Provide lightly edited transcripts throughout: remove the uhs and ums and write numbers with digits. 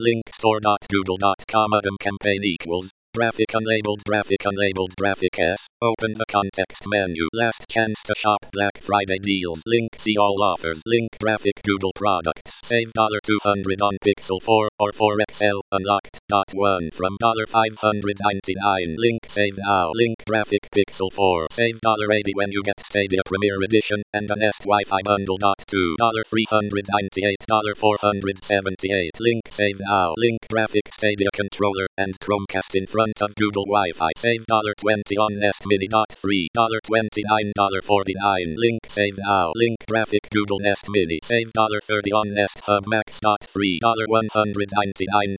link store.google.com item campaign equals graphic unlabeled graphic S. Open the context menu. Last chance to shop Black Friday deals. Link see all offers. Link graphic Google products. Save $200 on Pixel 4 or 4 XL. Unlocked. $1 from $599. Link save now. Link graphic Pixel 4. Save $80 when you get Stadia Premier Edition and a Nest Wi-Fi bundle. $2 $398 $478. Link save now. Link graphic Stadia controller and Chromecast in front of Google Wi-Fi. Save $20 on Nest Mini. $3 $29 $49. Link save now. Link graphic Google Nest Mini. Save $30 on Nest Hub Max. $3 $199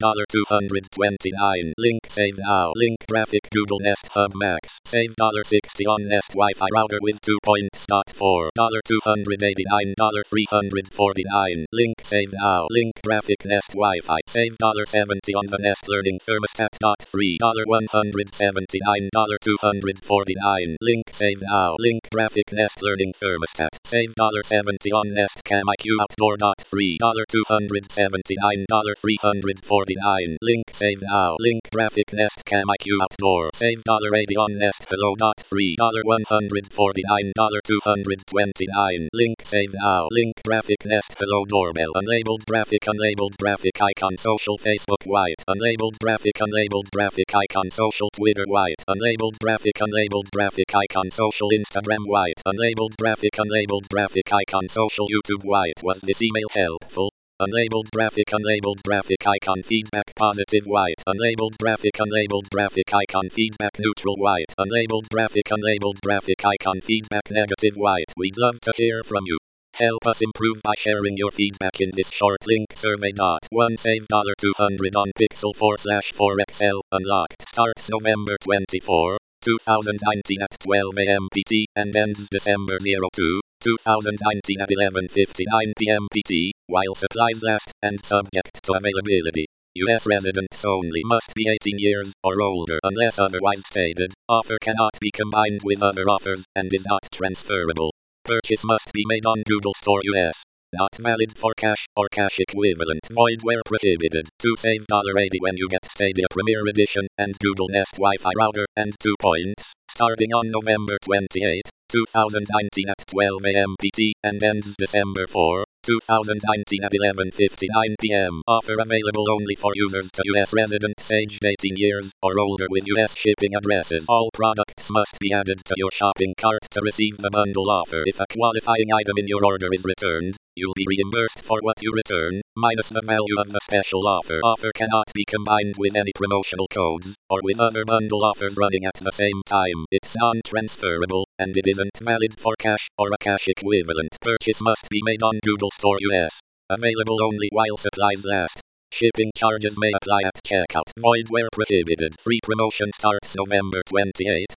$229. Link save now. Link graphic Google Nest Hub Max. Save $60 on Nest Wi-Fi router with 2 points. $4 $289 $349. Link save now. Link graphic Nest Wi-Fi. Save $70 on the Nest Learning Thermostat. $3 $179 $249. Link save now. Link graphic Nest Learning Thermostat. Save $70 on Nest Cam IQ Outdoor. $3 $279 $349. Link save now. Link graphic Nest Cam IQ Outdoor. Save $80 on Nest Hello. $3 $149 $229. Link save now. Link graphic Nest Hello Doorbell. Unlabeled graphic icon social Facebook white. Unlabeled graphic icon social Twitter white. Unlabeled graphic icon social Instagram white. Unlabeled graphic icon social YouTube white. Was this email helpful? Unlabeled graphic icon feedback positive white. Unlabeled graphic icon feedback neutral white. Unlabeled graphic icon feedback negative white. We'd love to hear from you. Help us improve by sharing your feedback in this short link survey. 1 Save $200 on Pixel 4/4 XL. Unlocked. Starts November 24, 2019 at 12 a.m. PT and ends December 02, 2019 at 11:59 p.m. PT, while supplies last, and subject to availability. U.S. residents only. Must be 18 years or older unless otherwise stated. Offer cannot be combined with other offers and is not transferable. Purchase must be made on Google Store US. Not valid for cash or cash equivalent. Void where prohibited. To save $80 when you get Stadia Premier Edition and Google Nest Wi-Fi router and 2 points. Starting on November 28, 2019 at 12 a.m. PT and ends December 4, 2019 at 11:59 p.m. Offer available only for users to U.S. residents aged 18 years or older with U.S. shipping addresses. All products must be added to your shopping cart to receive the bundle offer. If a qualifying item in your order is returned, you'll be reimbursed for what you return, minus the value of the special offer. Offer cannot be combined with any promotional codes, or with other bundle offers running at the same time. It's non-transferable, and it isn't valid for cash or a cash equivalent. Purchase must be made on Google Store US. Available only while supplies last. Shipping charges may apply at checkout. Void where prohibited. Free promotion starts November 28,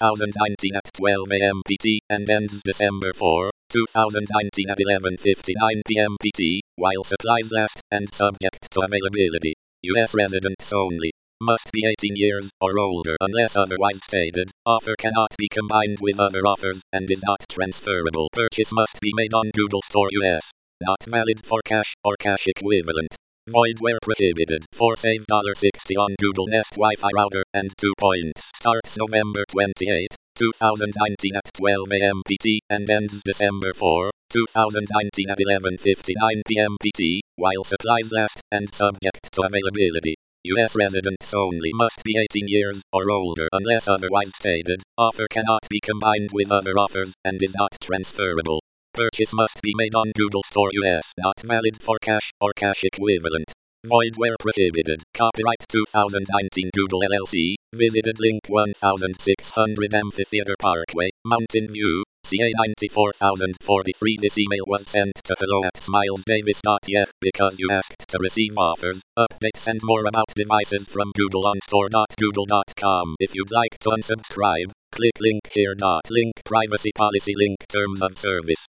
2019 at 12 a.m. PT and ends December 4, 2019 at 11:59 p.m. PT, while supplies last, and subject to availability. U.S. residents only. Must be 18 years or older unless otherwise stated. Offer cannot be combined with other offers and is not transferable. Purchase must be made on Google Store US. Not valid for cash or cash equivalent. Void where prohibited. For save $60 on Google Nest Wi-Fi router and 2 points. Starts November 28, 2019 at 12 a.m. PT and ends December 4, 2019 at 11:59 p.m. PT, while supplies last, and subject to availability. U.S. residents only. Must be 18 years or older unless otherwise stated. Offer cannot be combined with other offers and is not transferable. Purchase must be made on Google Store US. Not valid for cash or cash equivalent. Void where prohibited. Copyright 2019 Google LLC. Visited link 1600 Amphitheater Parkway, Mountain View, CA 94043. This email was sent to hello@smilesdavis.yeah because you asked to receive offers, updates and more about devices from Google on store.google.com. If you'd like to unsubscribe, click link here. Link privacy policy. Link terms of service.